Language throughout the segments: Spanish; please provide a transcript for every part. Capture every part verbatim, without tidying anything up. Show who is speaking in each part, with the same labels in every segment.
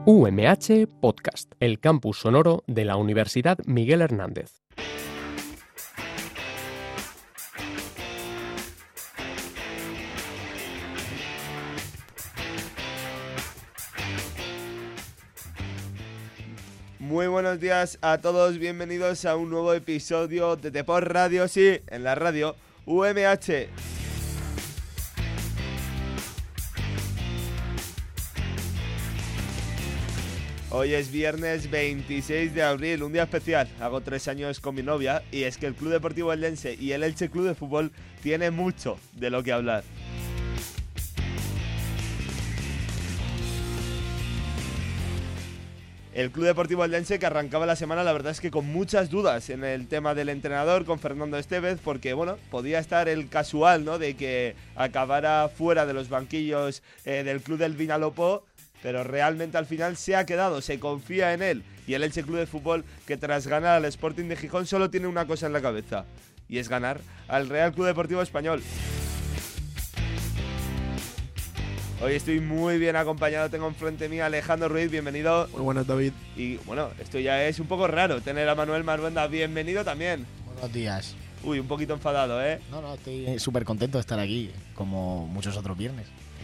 Speaker 1: U M H Podcast, el campus sonoro de la Universidad Miguel Hernández.
Speaker 2: Muy buenos días a todos, bienvenidos a un nuevo episodio de Deport Radio, sí, en la radio U M H. Hoy es viernes veintiséis de abril, un día especial. Hago tres años con mi novia y es que el Club Deportivo Eldense y el Elche Club de Fútbol tienen mucho de lo que hablar. El Club Deportivo Eldense, que arrancaba la semana, la verdad es que con muchas dudas en el tema del entrenador, con Fernando Estévez, porque bueno, podía estar el casual, ¿no?, de que acabara fuera de los banquillos eh, del Club del Vinalopó, pero realmente al final se ha quedado, se confía en él. Y el Elche Club de Fútbol, que tras ganar al Sporting de Gijón, solo tiene una cosa en la cabeza, y es ganar al Real Club Deportivo Español. Hoy estoy muy bien acompañado, tengo enfrente mía a Alejandro Ruiz, bienvenido.
Speaker 3: Muy buenas, David.
Speaker 2: Y bueno, esto ya es un poco raro, tener a Manuel Marbuenda, bienvenido también.
Speaker 4: Buenos días.
Speaker 2: Uy, un poquito enfadado, ¿eh?
Speaker 4: No, no, estoy súper contento de estar aquí, como muchos otros viernes.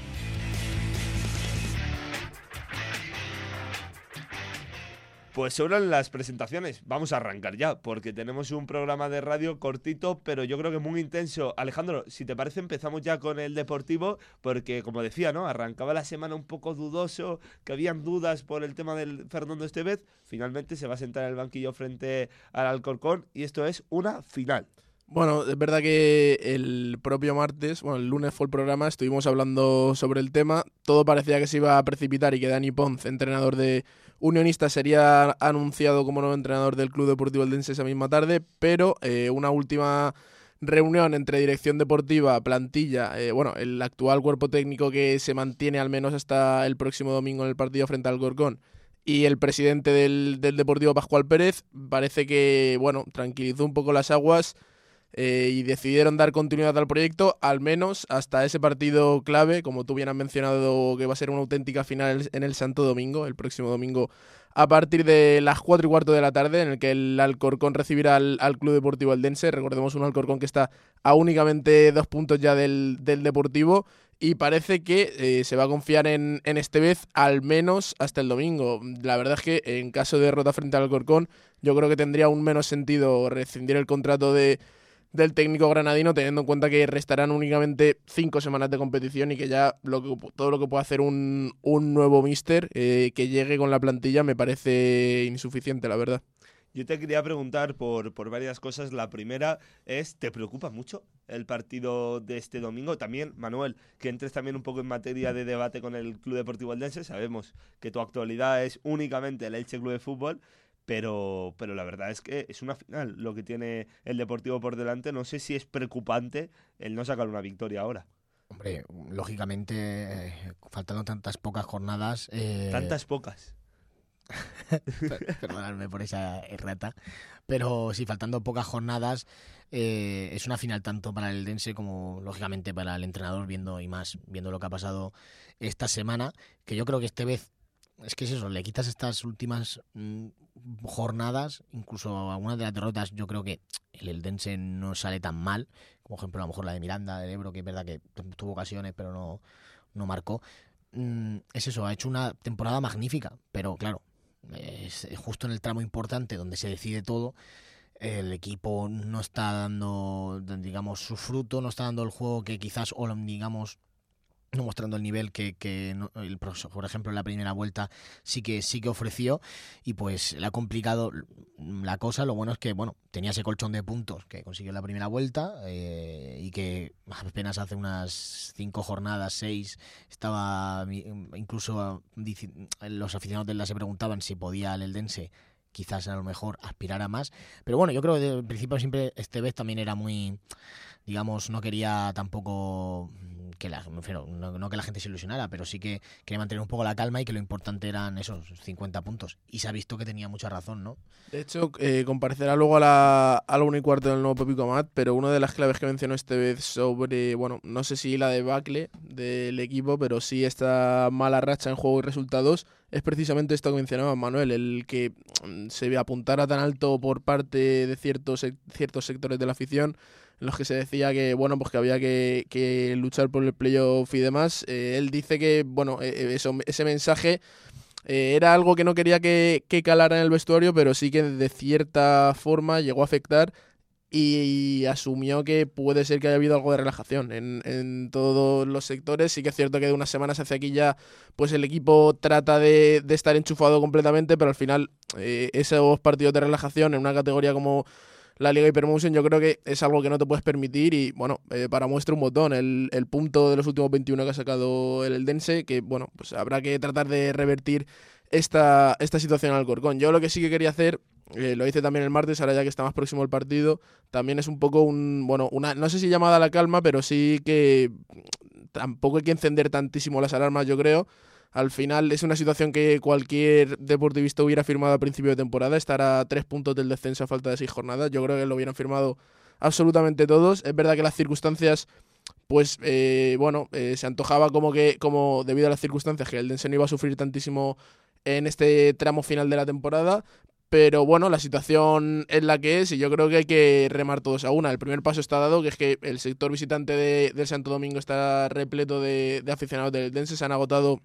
Speaker 2: Pues sobran las presentaciones, vamos a arrancar ya, porque tenemos un programa de radio cortito, pero yo creo que muy intenso. Alejandro, si te parece empezamos ya con el Deportivo, porque como decía, ¿no?, arrancaba la semana un poco dudoso, que habían dudas por el tema del Fernando Estévez, finalmente se va a sentar en el banquillo frente al Alcorcón y esto es una final.
Speaker 3: Bueno, es verdad que el propio martes, bueno, el lunes fue el programa, estuvimos hablando sobre el tema, todo parecía que se iba a precipitar y que Dani Ponz, entrenador de Unionistas, sería anunciado como nuevo entrenador del Club Deportivo Eldense esa misma tarde, pero eh, una última reunión entre dirección deportiva, plantilla, eh, bueno, el actual cuerpo técnico que se mantiene al menos hasta el próximo domingo en el partido frente al Alcorcón, y el presidente del, del Deportivo, Pascual Pérez, parece que, bueno, tranquilizó un poco las aguas. Eh, y decidieron dar continuidad al proyecto, al menos hasta ese partido clave, como tú bien has mencionado, que va a ser una auténtica final en el Santo Domingo, el próximo domingo, a partir de las cuatro y cuarto de la tarde, en el que el Alcorcón recibirá al, al Club Deportivo Eldense. Recordemos un Alcorcón que está a únicamente dos puntos ya del, del Deportivo, y parece que eh, se va a confiar en, en Estévez al menos hasta el domingo. La verdad es que en caso de derrota frente al Alcorcón, yo creo que tendría aún menos sentido rescindir el contrato de del técnico granadino, teniendo en cuenta que restarán únicamente cinco semanas de competición y que ya lo que, todo lo que pueda hacer un, un nuevo míster eh, que llegue con la plantilla me parece insuficiente, la verdad.
Speaker 2: Yo te quería preguntar por, por varias cosas. La primera es, ¿te preocupa mucho el partido de este domingo? También, Manuel, que entres también un poco en materia de debate con el Club Deportivo Eldense. Sabemos que tu actualidad es únicamente el Elche Club de Fútbol, Pero, pero la verdad es que es una final lo que tiene el Deportivo por delante. No sé si es preocupante el no sacar una victoria ahora.
Speaker 4: Hombre, lógicamente, eh, faltando tantas pocas jornadas... Eh...
Speaker 2: Tantas pocas.
Speaker 4: Perdonadme por esa errata. Pero sí, faltando pocas jornadas, eh, es una final tanto para el Eldense como, lógicamente, para el entrenador, viendo y más, viendo lo que ha pasado esta semana, que yo creo que esta vez... Es que es eso, le quitas estas últimas mmm, jornadas, incluso algunas de las derrotas, yo creo que el Eldense no sale tan mal, como ejemplo a lo mejor la de Miranda, del Ebro, que es verdad que tuvo ocasiones pero no, no marcó. Mm, es eso, ha hecho una temporada magnífica, pero claro, es justo en el tramo importante donde se decide todo, el equipo no está dando, digamos, su fruto, no está dando el juego que quizás, o digamos... no mostrando el nivel que, que no, el, por ejemplo, en la primera vuelta sí que sí que ofreció, y pues le ha complicado la cosa. Lo bueno es que, bueno, tenía ese colchón de puntos que consiguió en la primera vuelta, eh, y que apenas hace unas cinco jornadas, seis, estaba incluso los aficionados del Elda se preguntaban si podía el Eldense quizás a lo mejor aspirar a más, pero bueno, yo creo que desde el principio siempre Estévez también era muy, digamos, no quería tampoco que la, no, no que la gente se ilusionara, pero sí que quería mantener un poco la calma y que lo importante eran esos cincuenta puntos. Y se ha visto que tenía mucha razón, ¿no?
Speaker 3: De hecho, eh, comparecerá luego a la, a la una y cuarto del nuevo Pepico Amat, pero una de las claves que mencionó esta vez sobre, bueno, no sé si la debacle del equipo, pero sí esta mala racha en juego y resultados, es precisamente esto que mencionaba Manuel, el que se apuntara tan alto por parte de ciertos, ciertos sectores de la afición, en los que se decía que bueno pues que había que, que luchar por el playoff y demás. Eh, él dice que bueno eh, eso, ese mensaje eh, era algo que no quería que, que calara en el vestuario, pero sí que de cierta forma llegó a afectar y, y asumió que puede ser que haya habido algo de relajación en, en todos los sectores. Sí que es cierto que de unas semanas hacia aquí ya pues el equipo trata de, de estar enchufado completamente, pero al final eh, esos partidos de relajación en una categoría como la Liga Hypermotion yo creo que es algo que no te puedes permitir y bueno, eh, para muestra un botón el, el punto de los últimos veintiuno que ha sacado el Eldense, que bueno, pues habrá que tratar de revertir esta, esta situación al Alcorcón. Yo lo que sí que quería hacer, eh, lo hice también el martes, ahora ya que está más próximo el partido, también es un poco un, bueno, una, no sé si llamada a la calma, pero sí que tampoco hay que encender tantísimo las alarmas, yo creo. Al final es una situación que cualquier deportivista hubiera firmado a principio de temporada, estar a tres puntos del descenso a falta de seis jornadas. Yo creo que lo hubieran firmado absolutamente todos. Es verdad que las circunstancias, pues eh, bueno, eh, se antojaba como que, como debido a las circunstancias, que el Eldense no iba a sufrir tantísimo en este tramo final de la temporada. Pero bueno, la situación es la que es y yo creo que hay que remar todos a una. El primer paso está dado, que es que el sector visitante de, del Santo Domingo está repleto de, de aficionados del Eldense. Se han agotado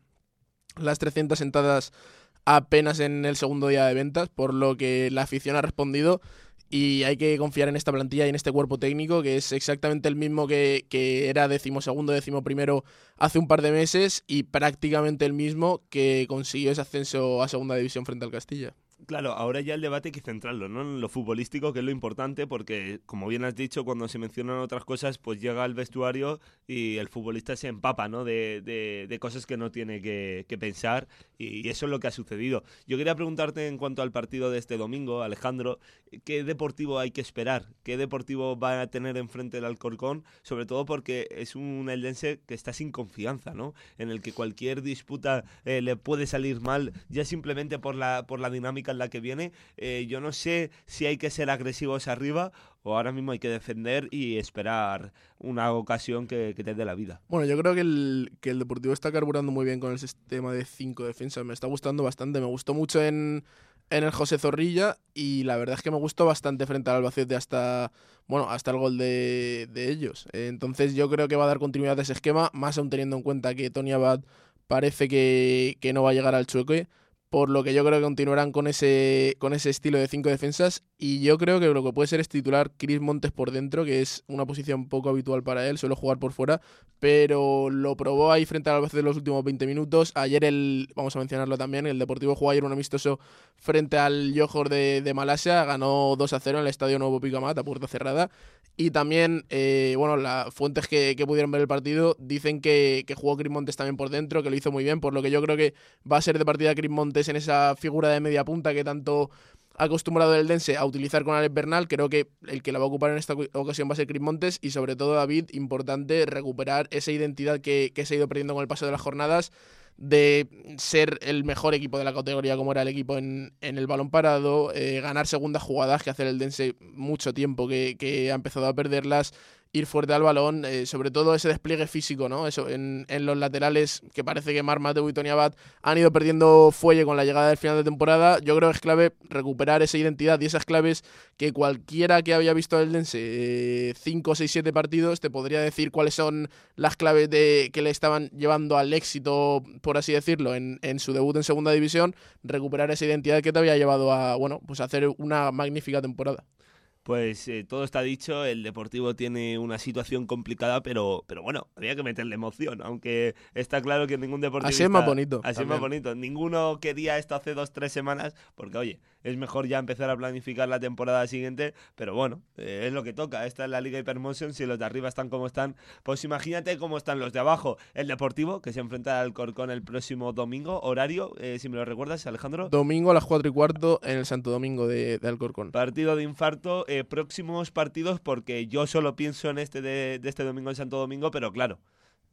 Speaker 3: las trescientas entradas apenas en el segundo día de ventas, por lo que la afición ha respondido y hay que confiar en esta plantilla y en este cuerpo técnico, que es exactamente el mismo que, que era decimosegundo, decimoprimero hace un par de meses y prácticamente el mismo que consiguió ese ascenso a segunda división frente al Castilla.
Speaker 2: Claro, ahora ya el debate hay que centrarlo, ¿no? En lo futbolístico, que es lo importante, porque, como bien has dicho, cuando se mencionan otras cosas, pues llega al vestuario y el futbolista se empapa, ¿no? De, de, de cosas que no tiene que, que pensar, y eso es lo que ha sucedido. Yo quería preguntarte en cuanto al partido de este domingo, Alejandro, ¿qué deportivo hay que esperar? ¿Qué deportivo va a tener enfrente el Alcorcón? Sobre todo porque es un eldense que está sin confianza, ¿no? En el que cualquier disputa eh, le puede salir mal, ya simplemente por la, por la dinámica en la que viene. Eh, yo no sé si hay que ser agresivos arriba o ahora mismo hay que defender y esperar una ocasión que, que te dé la vida.
Speaker 3: Bueno, yo creo que el, que el Deportivo está carburando muy bien con el sistema de cinco defensas. Me está gustando bastante. Me gustó mucho en, en el José Zorrilla y la verdad es que me gustó bastante frente al Albacete hasta, bueno, hasta el gol de, de ellos. Entonces yo creo que va a dar continuidad a ese esquema, más aún teniendo en cuenta que Tony Abad parece que, que no va a llegar al Chueque, por lo que yo creo que continuarán con ese con ese estilo de cinco defensas y yo creo que lo que puede ser es titular Cris Montes por dentro, que es una posición poco habitual para él, suele jugar por fuera, pero lo probó ahí frente al Albacete en los últimos veinte minutos. Ayer el, vamos a mencionarlo también, el Deportivo jugó ayer un amistoso frente al Johor de, de Malasia, ganó dos a cero en el Estadio Nuevo Pepico Amat a puerta cerrada. Y también, eh, bueno, las fuentes que, que pudieron ver el partido dicen que, que jugó Cris Montes también por dentro, que lo hizo muy bien, por lo que yo creo que va a ser de partida Cris Montes en esa figura de media punta que tanto ha acostumbrado el Eldense a utilizar con Alex Bernal. Creo que el que la va a ocupar en esta ocasión va a ser Cris Montes y sobre todo, David, importante recuperar esa identidad que, que se ha ido perdiendo con el paso de las jornadas, de ser el mejor equipo de la categoría como era el equipo en, en el balón parado, eh, ganar segundas jugadas, que hace el Eldense mucho tiempo que, que ha empezado a perderlas, ir fuerte al balón, eh, sobre todo ese despliegue físico, ¿no? Eso en, en los laterales, que parece que Marc Mateu y Tony Abad han ido perdiendo fuelle con la llegada del final de temporada. Yo creo que es clave recuperar esa identidad y esas claves que cualquiera que había visto el Eldense cinco, seis, siete partidos te podría decir cuáles son las claves de, que le estaban llevando al éxito, por así decirlo, en, en su debut en segunda división. Recuperar esa identidad que te había llevado a, bueno, pues a hacer una magnífica temporada.
Speaker 2: Pues eh, todo está dicho, el Deportivo tiene una situación complicada, pero pero bueno, había que meterle emoción, aunque está claro que ningún deportista...
Speaker 3: Así es más bonito.
Speaker 2: Así también. Es más bonito. Ninguno quería esto hace dos, tres semanas, porque oye, es mejor ya empezar a planificar la temporada siguiente, pero bueno, eh, es lo que toca. Esta es la Liga Hypermotion, si los de arriba están como están, pues imagínate cómo están los de abajo. El Deportivo, que se enfrenta al Alcorcón el próximo domingo, horario, eh, si me lo recuerdas, Alejandro.
Speaker 3: Domingo a las cuatro y cuarto en el Santo Domingo de, de Alcorcón.
Speaker 2: Partido de infarto. Eh, próximos partidos, porque yo solo pienso en este de, de este domingo en Santo Domingo, pero claro,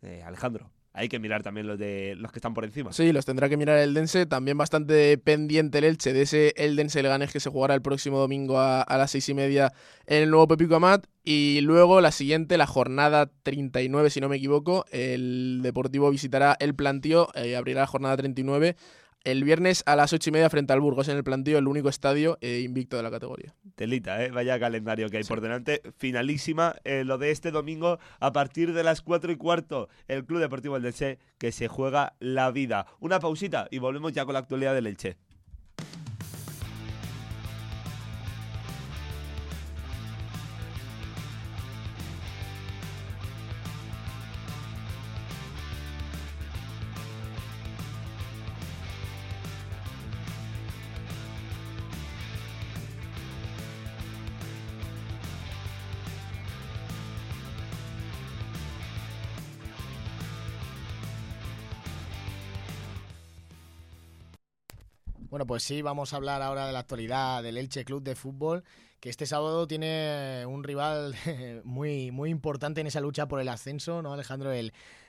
Speaker 2: eh, Alejandro. Hay que mirar también los de los que están por encima.
Speaker 3: Sí, los tendrá que mirar el Eldense. También bastante pendiente el Elche de ese Eldense Leganés que se jugará el próximo domingo a, a las seis y media en el nuevo Pepico Amat. Y luego la siguiente, la jornada treinta y nueve, si no me equivoco. El Deportivo visitará el Plantío, eh, abrirá la jornada treinta y nueve. El viernes a las ocho y media frente al Burgos en el Plantío, el único estadio eh, invicto de la categoría.
Speaker 2: Telita, ¿eh? Vaya calendario que hay
Speaker 3: sí.
Speaker 2: por delante. Finalísima eh, lo de este domingo a partir de las cuatro y cuarto. El Club Deportivo Eldense que se juega la vida. Una pausita y volvemos ya con la actualidad del Elche.
Speaker 4: Bueno, pues sí, vamos a hablar ahora de la actualidad del Elche Club de Fútbol, que este sábado tiene un rival muy muy importante en esa lucha por el ascenso, ¿no, Alejandro? El,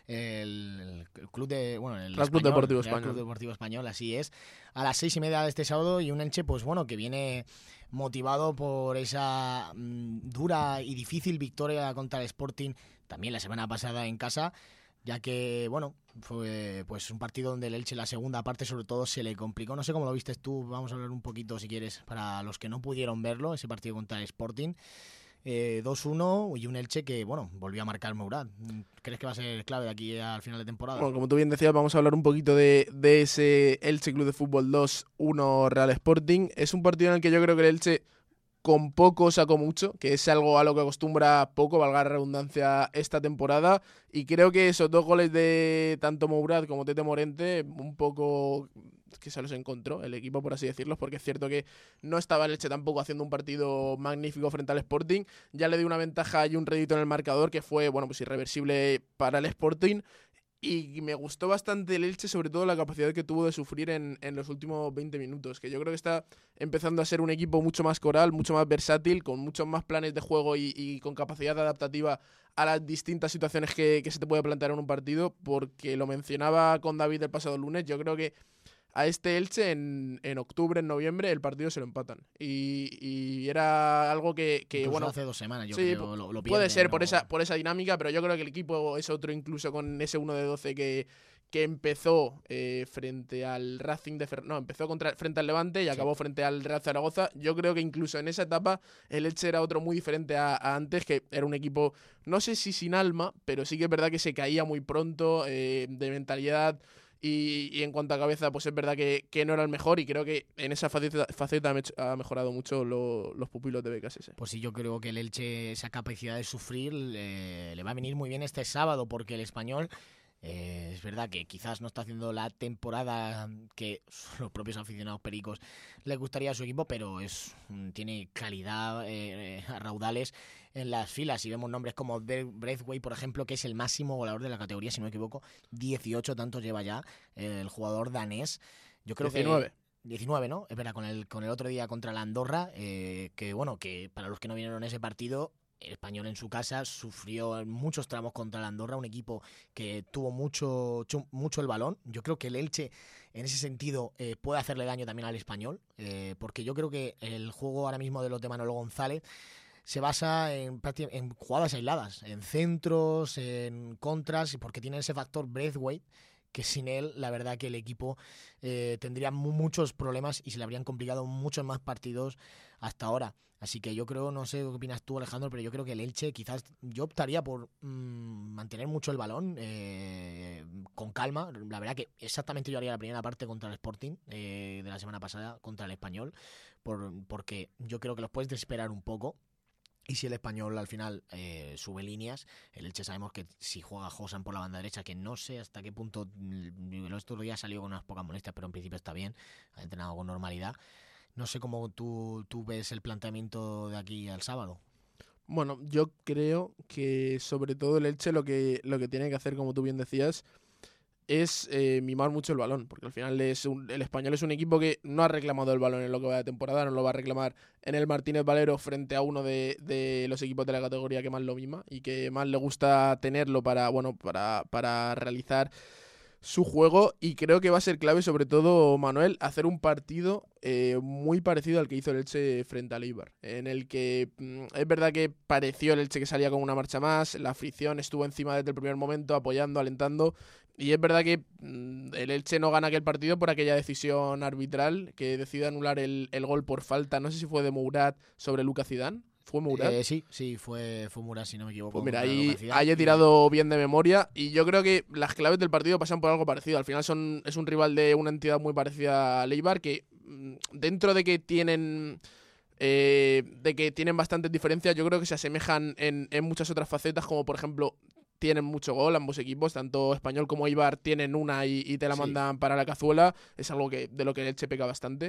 Speaker 4: el, el club de bueno el
Speaker 3: Club Deportivo Español.
Speaker 4: Club Deportivo Español, así es. A las seis y media de este sábado y un Elche, pues bueno, que viene motivado por esa mmm, dura y difícil victoria contra el Sporting, también la semana pasada en casa, ya que, bueno, fue pues un partido donde el Elche la segunda parte sobre todo se le complicó. No sé cómo lo viste tú, vamos a hablar un poquito si quieres para los que no pudieron verlo, ese partido contra el Sporting. Eh, dos uno y un Elche que, bueno, volvió a marcar Mourad. ¿Crees que va a ser clave de aquí al final de temporada?
Speaker 3: Bueno, como tú bien decías, vamos a hablar un poquito de, de ese Elche Club de Fútbol dos uno Real Sporting. Es un partido en el que yo creo que el Elche con poco sacó mucho, que es algo a lo que acostumbra poco, valga la redundancia, esta temporada. Y creo que esos dos goles de tanto Mourad como Tete Morente, un poco que se los encontró el equipo, por así decirlo, porque es cierto que no estaba el Elche tampoco haciendo un partido magnífico frente al Sporting. Ya le dio una ventaja y un rédito en el marcador que fue, bueno, pues irreversible para el Sporting. Y me gustó bastante el Elche, sobre todo la capacidad que tuvo de sufrir en, en los últimos veinte minutos, que yo creo que está empezando a ser un equipo mucho más coral, mucho más versátil, con muchos más planes de juego y, y con capacidad adaptativa a las distintas situaciones que, que se te puede plantear en un partido, porque lo mencionaba con David el pasado lunes, yo creo que a este Elche en, en octubre, en noviembre, el partido se lo empatan. Y, y era algo que, que bueno...
Speaker 4: hace dos semanas, yo
Speaker 3: sí,
Speaker 4: creo, lo, lo
Speaker 3: puede
Speaker 4: pierde,
Speaker 3: ser
Speaker 4: ¿no?
Speaker 3: por esa por esa dinámica, pero yo creo que el equipo es otro incluso con ese uno de doce que, que empezó eh, frente al Racing de Fer... No, empezó contra, frente al Levante y sí. acabó frente al Real Zaragoza. Yo creo que incluso en esa etapa el Elche era otro muy diferente a, a antes, que era un equipo, no sé si sin alma, pero sí que es verdad que se caía muy pronto, eh, de mentalidad... Y, y en cuanto a cabeza, pues es verdad que, que no era el mejor y creo que en esa faceta, faceta ha mejorado mucho lo, los pupilos de B K S S.
Speaker 4: Pues sí, yo creo que el Elche, esa capacidad de sufrir, eh, le va a venir muy bien este sábado, porque el Español, eh, es verdad que quizás no está haciendo la temporada que los propios aficionados pericos le gustaría a su equipo, pero es tiene calidad eh, a raudales en las filas. Y vemos nombres como Braithwaite, por ejemplo, que es el máximo goleador de la categoría, si no me equivoco, dieciocho tantos lleva ya eh, el jugador danés. Yo creo
Speaker 3: diecinueve.
Speaker 4: que diecinueve, ¿no? Es verdad, con el con el otro día contra la Andorra, eh, que bueno, que para los que no vieron ese partido, el Español en su casa sufrió en muchos tramos contra la Andorra, un equipo que tuvo mucho mucho el balón. Yo creo que el Elche, en ese sentido, eh, puede hacerle daño también al Español, eh, porque yo creo que el juego ahora mismo de los de Manolo González se basa en, en jugadas aisladas, en centros, en contras, porque tiene ese factor Braithwaite, que sin él, la verdad que el equipo eh, tendría muchos problemas y se le habrían complicado muchos más partidos hasta ahora. Así que yo creo, no sé qué opinas tú, Alejandro, pero yo creo que el Elche, quizás yo optaría por mmm, mantener mucho el balón eh, con calma. La verdad que exactamente yo haría la primera parte contra el Sporting eh, de la semana pasada, contra el Español, por, porque yo creo que los puedes desesperar un poco. Y si el Español al final eh, sube líneas, el Elche sabemos que si juega Josan por la banda derecha, que no sé hasta qué punto, estos días salió con unas pocas molestias, pero en principio está bien, ha entrenado con normalidad. No sé cómo tú, tú ves el planteamiento de aquí al sábado.
Speaker 3: Bueno, yo creo que sobre todo el Elche lo que, lo que tiene que hacer, como tú bien decías, es eh, mimar mucho el balón, porque al final es un, el Español es un equipo que no ha reclamado el balón en lo que va de temporada, no lo va a reclamar en el Martínez Valero frente a uno de, de los equipos de la categoría que más lo mima y que más le gusta tenerlo para, bueno, para, para realizar su juego, y creo que va a ser clave, sobre todo, Manuel, hacer un partido eh, muy parecido al que hizo el Elche frente al Eibar, en el que mmm, es verdad que pareció el Elche que salía con una marcha más, la afición estuvo encima desde el primer momento, apoyando, alentando, y es verdad que mmm, el Elche no gana aquel partido por aquella decisión arbitral que decide anular el, el gol por falta, no sé si fue de Mourad sobre Lucas Zidane. ¿Fue Mourad?
Speaker 4: Eh, sí, sí, fue, fue Mourad, si no me equivoco.
Speaker 3: Pues mira, ahí, ahí he tirado bien de memoria, y yo creo que las claves del partido pasan por algo parecido. Al final son es un rival de una entidad muy parecida a Eibar, que dentro de que tienen eh, de que tienen bastantes diferencias, yo creo que se asemejan en, en muchas otras facetas, como por ejemplo tienen mucho gol ambos equipos, tanto Español como Eibar tienen una y, y te la mandan sí. para la cazuela, es algo que de lo que el Elche peca bastante.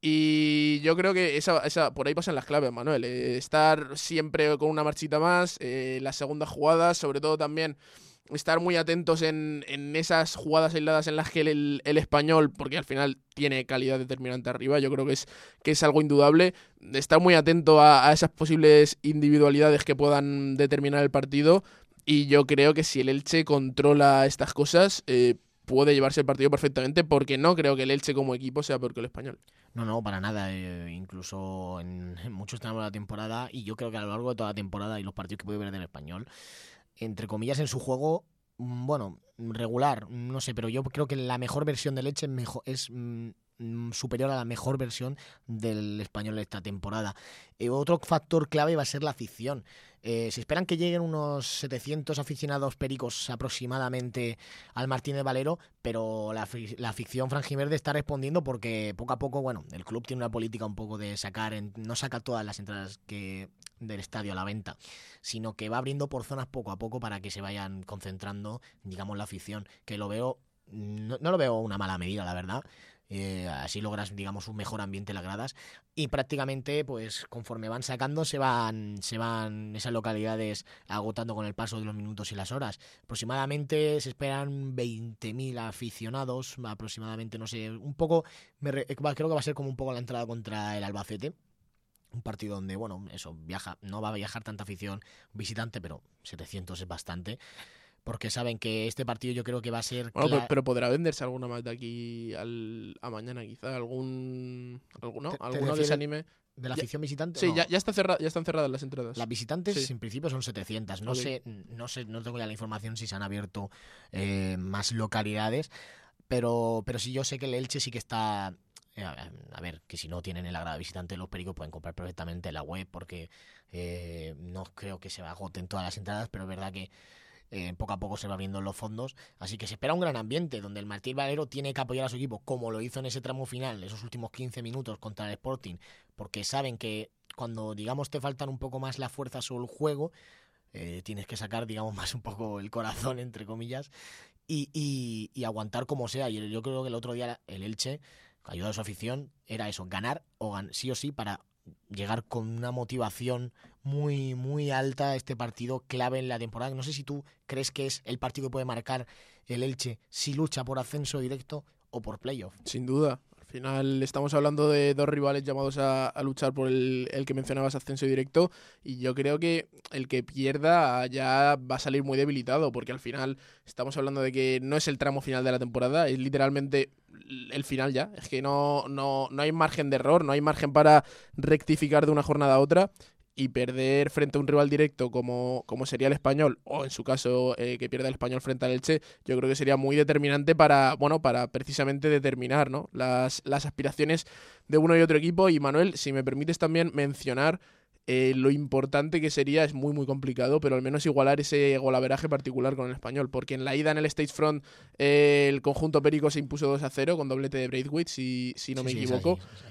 Speaker 3: Y yo creo que esa, esa por ahí pasan las claves, Manuel. Eh, estar siempre con una marchita más, eh, las segundas jugadas, sobre todo también estar muy atentos en, en esas jugadas aisladas en las que el, el Español, porque al final tiene calidad determinante arriba, yo creo que es, que es algo indudable, estar muy atento a, a esas posibles individualidades que puedan determinar el partido, y yo creo que si el Elche controla estas cosas, eh, puede llevarse el partido perfectamente, porque no creo que el Elche como equipo sea peor que el Español.
Speaker 4: No, no, para nada. Eh, incluso en, en muchos tramos de la temporada, y yo creo que a lo largo de toda la temporada y los partidos que puede ver del Español, entre comillas, en su juego, bueno, regular, no sé, pero yo creo que la mejor versión del Elche es, mejor, es mm, superior a la mejor versión del Español de esta temporada. Eh, otro factor clave va a ser la afición. Eh, se esperan que lleguen unos setecientos aficionados pericos aproximadamente al Martínez Valero, pero la, la afición franjiverde está respondiendo porque poco a poco, bueno, el club tiene una política un poco de sacar, en, no saca todas las entradas que del estadio a la venta, sino que va abriendo por zonas poco a poco para que se vayan concentrando, digamos, la afición, que lo veo, no, no lo veo una mala medida, la verdad. Eh, así logras, digamos, un mejor ambiente en las gradas, y prácticamente, pues conforme van sacando, se van se van esas localidades agotando con el paso de los minutos y las horas. Aproximadamente se esperan veinte mil aficionados, aproximadamente, no sé, un poco, me re, creo que va a ser como un poco la entrada contra el Albacete, un partido donde, bueno, eso, viaja, no va a viajar tanta afición visitante, pero setecientos es bastante, porque saben que este partido yo creo que va a ser...
Speaker 3: Bueno, pero, pero podrá venderse alguna más de aquí al, a mañana, quizá, algún alguno, ¿Te, alguno te que se anime.
Speaker 4: ¿De la afición
Speaker 3: ya,
Speaker 4: visitante?
Speaker 3: Sí,
Speaker 4: no.
Speaker 3: ya, ya, está cerrada, ya están cerradas las entradas.
Speaker 4: Las visitantes,
Speaker 3: sí.
Speaker 4: en principio, son setecientas. No, okay. sé, no sé, no tengo ya la información si se han abierto eh, más localidades, pero, pero sí, yo sé que el Elche sí que está... Eh, a ver, que si no tienen el agrado visitante, los pericos pueden comprar perfectamente en la web, porque eh, no creo que se agoten todas las entradas, pero es verdad que Eh, poco a poco se va abriendo los fondos, así que se espera un gran ambiente donde el Martínez Valero tiene que apoyar a su equipo, como lo hizo en ese tramo final, esos últimos quince minutos contra el Sporting, porque saben que cuando, digamos, te faltan un poco más la fuerza sobre el juego, eh, tienes que sacar, digamos, más un poco el corazón, entre comillas, y, y, y aguantar como sea. Y yo creo que el otro día el Elche, ayudado a su afición, era eso, ganar o gan- sí o sí para llegar con una motivación muy muy alta a este partido clave en la temporada. No sé si tú crees que es el partido que puede marcar el Elche si lucha por ascenso directo o por playoff.
Speaker 3: Sin duda. Al final estamos hablando de dos rivales llamados a, a luchar por el, el que mencionabas, ascenso directo, y yo creo que el que pierda ya va a salir muy debilitado, porque al final estamos hablando de que no es el tramo final de la temporada, es literalmente el final ya. Es que no, no, no hay margen de error, no hay margen para rectificar de una jornada a otra, y perder frente a un rival directo como, como sería el Español, o en su caso eh, que pierda el Español frente al Elche, yo creo que sería muy determinante para, bueno, para precisamente determinar, ¿no?, las, las aspiraciones de uno y otro equipo. Y Manuel, si me permites también mencionar eh, lo importante que sería, es muy muy complicado, pero al menos igualar ese golaveraje particular con el Español, porque en la ida en el State Front eh, el conjunto perico se impuso dos a cero con doblete de Braithwaite, si, si no sí, me sí, equivoco. Es así, es así.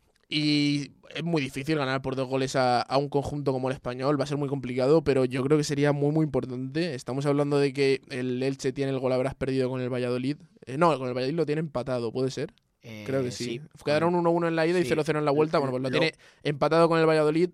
Speaker 3: Y es muy difícil ganar por dos goles a, a un conjunto como el Español, va a ser muy complicado, pero yo creo que sería muy muy importante. Estamos hablando de que el Elche tiene el golaveraje perdido con el Valladolid. Eh, no, con el Valladolid lo tiene empatado, ¿puede ser? Eh, creo que sí. sí. Quedaron uno uno en la ida sí. y cero cero en la vuelta. Bueno, pues lo, lo tiene empatado con el Valladolid.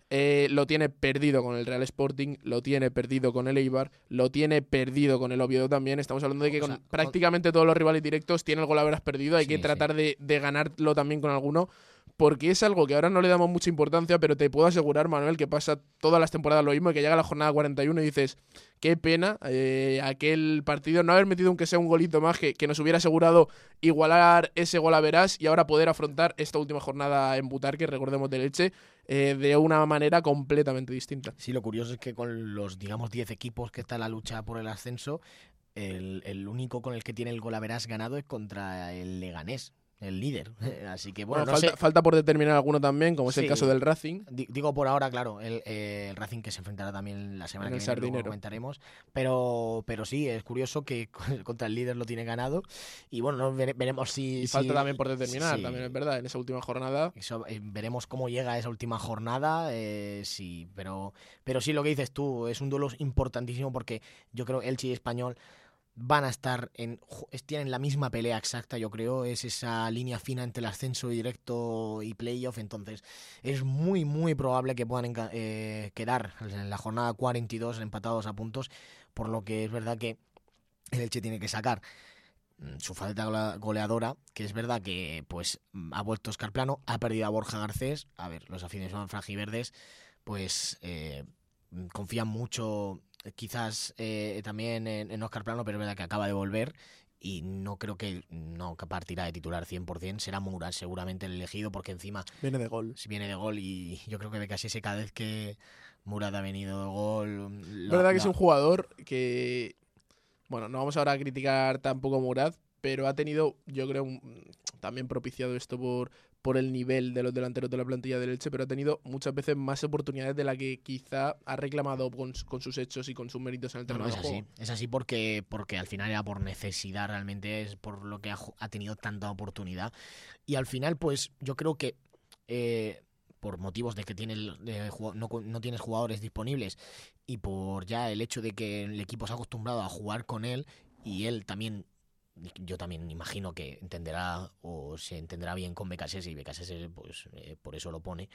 Speaker 3: Eh, lo tiene perdido con el Real Sporting, lo tiene perdido con el Eibar, lo tiene perdido con el Oviedo también. Estamos hablando de que
Speaker 4: O
Speaker 3: con
Speaker 4: sea,
Speaker 3: prácticamente todos los rivales directos tiene el golaveras perdido. Hay
Speaker 4: Sí,
Speaker 3: que
Speaker 4: sí.
Speaker 3: tratar de, de ganarlo también con alguno, porque es algo que ahora no le damos mucha importancia, pero te puedo asegurar, Manuel, que pasa todas las temporadas lo mismo, y que llega la jornada cuarenta y uno y dices, qué pena eh, aquel partido, no haber metido aunque sea un golito más que, que nos hubiera asegurado igualar ese golaveras y ahora poder afrontar esta última jornada en Butarque, recordemos, de Elche, eh, de una manera completamente distinta.
Speaker 4: Sí, lo curioso es que con los, digamos, diez equipos que está en la lucha por el ascenso, el, el único con el que tiene el golaveras ganado es contra el Leganés, el líder. Así que bueno,
Speaker 3: Bueno,
Speaker 4: no
Speaker 3: falta,
Speaker 4: sé.
Speaker 3: falta por determinar alguno también, como es
Speaker 4: Sí.
Speaker 3: el caso del Racing.
Speaker 4: Di- Digo por ahora, claro, el, eh, el Racing que se enfrentará también la semana
Speaker 3: En
Speaker 4: que
Speaker 3: el
Speaker 4: viene, luego
Speaker 3: Sardinero.
Speaker 4: comentaremos. Pero, pero sí, es curioso que contra el líder lo tiene ganado. Y bueno, no, vere- veremos si.
Speaker 3: Y
Speaker 4: si-
Speaker 3: falta también por determinar,
Speaker 4: sí.
Speaker 3: también es verdad, en esa última jornada.
Speaker 4: Eso, eh, veremos cómo llega esa última jornada, eh, sí, pero, pero sí, lo que dices tú, es un duelo importantísimo porque yo creo Elche y Español van a estar en, ju- es- tienen la misma pelea exacta, yo creo, es esa línea fina entre el ascenso directo y playoff, entonces es muy, muy probable que puedan enca- eh, quedar en la jornada cuarenta y dos empatados a puntos, por lo que es verdad que el Elche tiene que sacar mm, su faceta gola- goleadora, que es verdad que pues mm, ha vuelto Óscar Plano, ha perdido a Borja Garcés. A ver, los aficionados franjiverdes pues eh, mm, confían mucho eh, quizás eh, también en, en Óscar Plano, pero es verdad que acaba de volver y no creo que no que partirá de titular cien por ciento. Será Mourad seguramente el elegido, porque encima
Speaker 3: Viene de gol.
Speaker 4: si viene de gol, y yo creo que Becasese cada vez que Mourad ha venido de gol
Speaker 3: Es
Speaker 4: lo-
Speaker 3: verdad que
Speaker 4: lo-
Speaker 3: es un jugador que, bueno, no vamos ahora a criticar tampoco a Mourad, pero ha tenido, yo creo, un- también propiciado esto por, por el nivel de los delanteros de la plantilla del Elche, pero ha tenido muchas veces más oportunidades de la que quizá ha reclamado con, su- con sus hechos y con sus méritos en el
Speaker 4: No,
Speaker 3: terreno
Speaker 4: no, es
Speaker 3: de
Speaker 4: así,
Speaker 3: juego.
Speaker 4: es así porque, porque al final era por necesidad, realmente es por lo que ha, ju- ha tenido tanta oportunidad. Y al final, pues yo creo que eh, por motivos de que tiene el- de ju- no, cu- no tienes jugadores disponibles y por ya el hecho de que el equipo se ha acostumbrado a jugar con él y él también, yo también imagino que entenderá o se entenderá bien con Becasese, y Becasese pues eh, por eso lo pone.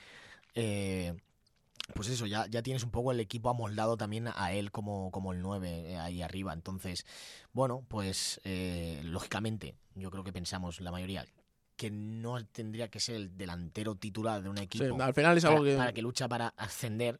Speaker 4: Eh, pues eso, ya, ya tienes un poco el equipo amoldado también a él como, como el nueve eh, ahí arriba. Entonces, bueno, pues eh, lógicamente, yo creo que pensamos la mayoría que no tendría que ser el delantero titular de un
Speaker 3: Sí,
Speaker 4: equipo
Speaker 3: al final es algo
Speaker 4: para,
Speaker 3: que...
Speaker 4: para que lucha para ascender.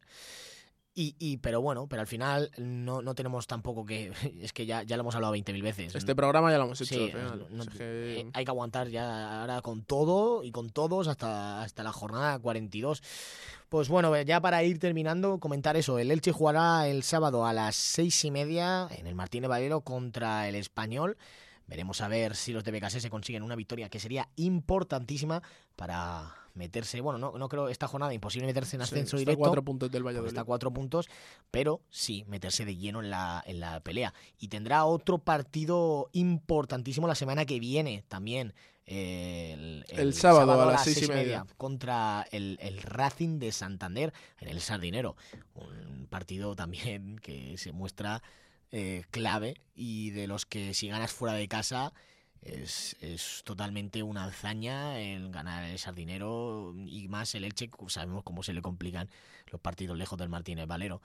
Speaker 4: Y, y pero bueno, pero al final no, no tenemos tampoco que... Es que ya, ya lo hemos hablado veinte mil veces.
Speaker 3: Este programa ya lo hemos hecho.
Speaker 4: Sí,
Speaker 3: al final.
Speaker 4: no-
Speaker 3: O sea que-
Speaker 4: eh, hay que aguantar ya ahora con todo y con todos hasta, hasta la jornada cuarenta y dos. Pues bueno, ya para ir terminando, comentar eso. El Elche jugará el sábado a las seis y media en el Martínez Valero contra el Español. Veremos a ver si los de Becasese consiguen una victoria que sería importantísima para meterse. Bueno, no, no creo esta jornada imposible meterse en
Speaker 3: sí,
Speaker 4: ascenso
Speaker 3: está a
Speaker 4: directo.
Speaker 3: cuatro puntos del
Speaker 4: Porque
Speaker 3: Valladolid.
Speaker 4: está a cuatro puntos, pero sí meterse de lleno en la, en la pelea. Y tendrá otro partido importantísimo la semana que viene también. eh, El,
Speaker 3: El sábado a las seis y media.
Speaker 4: contra el, el Racing de Santander en el Sardinero. Un partido también que se muestra eh, clave y de los que si ganas fuera de casa es, es totalmente una hazaña el ganar el Sardinero, y más el Elche, sabemos cómo se le complican los partidos lejos del Martínez Valero.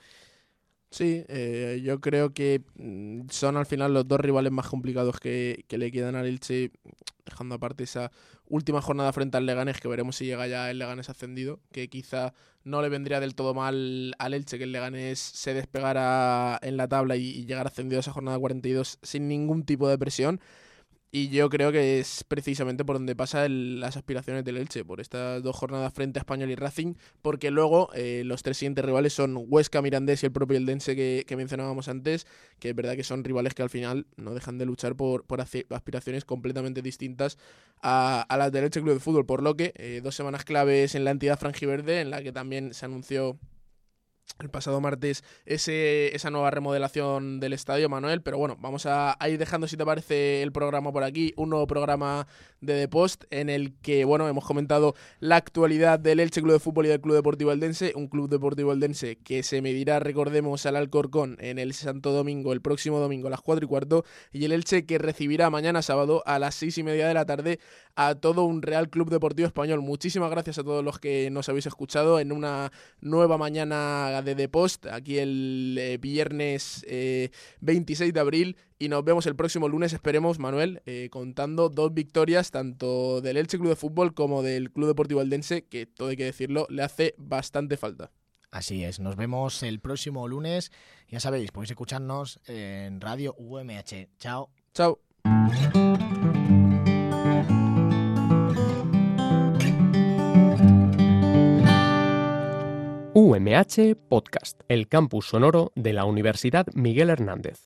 Speaker 3: Sí, eh, yo creo que mm, son al final los dos rivales más complicados que, que le quedan al Elche, dejando aparte esa última jornada frente al Leganés, que veremos si llega ya el Leganés ascendido, que quizá no le vendría del todo mal al Elche que el Leganés se despegara en la tabla y, y llegara ascendido a esa jornada cuarenta y dos sin ningún tipo de presión. Y yo creo que es precisamente por donde pasan las aspiraciones del Elche, por estas dos jornadas frente a Español y Racing, porque luego eh, los tres siguientes rivales son Huesca, Mirandés y el propio Eldense que, que mencionábamos antes, que es verdad que son rivales que al final no dejan de luchar por, por aspiraciones completamente distintas a, a las del Elche Club de Fútbol, por lo que eh, dos semanas claves en la entidad franjiverde, en la que también se anunció el pasado martes ese, esa nueva remodelación del estadio, Manuel, pero bueno, vamos a, a ir dejando, si te parece, el programa por aquí, un nuevo programa de The Post en el que, bueno, hemos comentado la actualidad del Elche Club de Fútbol y del Club Deportivo Eldense, un Club Deportivo Eldense que se medirá, recordemos, al Alcorcón en el Santo Domingo, el próximo domingo a las cuatro y cuarto, y el Elche que recibirá mañana sábado a las seis y media de la tarde a todo un Real Club Deportivo Español. Muchísimas gracias a todos los que nos habéis escuchado en una nueva mañana de The Post, aquí el eh, viernes eh, veintiséis de abril, y nos vemos el próximo lunes, esperemos, Manuel, eh, contando dos victorias tanto del Elche Club de Fútbol como del Club Deportivo Eldense, que todo hay que decirlo, le hace bastante falta.
Speaker 4: Así es, nos vemos el próximo lunes, ya sabéis, podéis escucharnos en Radio U M H. Chao.
Speaker 3: Chao.
Speaker 1: U M H Podcast, el campus sonoro de la Universidad Miguel Hernández.